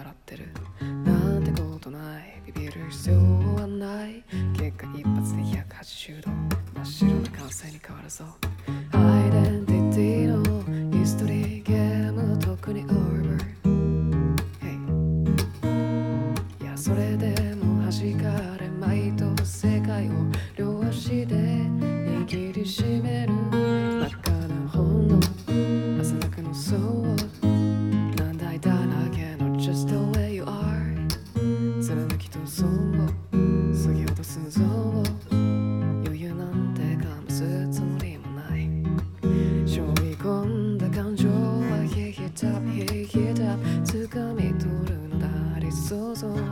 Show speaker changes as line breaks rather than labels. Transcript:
笑ってるなんてことない、ビビる必要はない。結果一発で180度真っ白な完成に変わるぞ。アイデンティティのヒストリーゲーム特にオーバー、いやそれでも弾かれまいと世界を両足で握りしめる真っ赤な本の汗だくのそう難題だらけの Just the way you are 貫きと損を過ぎ落とす像を余裕なんてかますつもりもない背負い込んだ感情はヒヒタヒヒタ掴み取るのだ理想像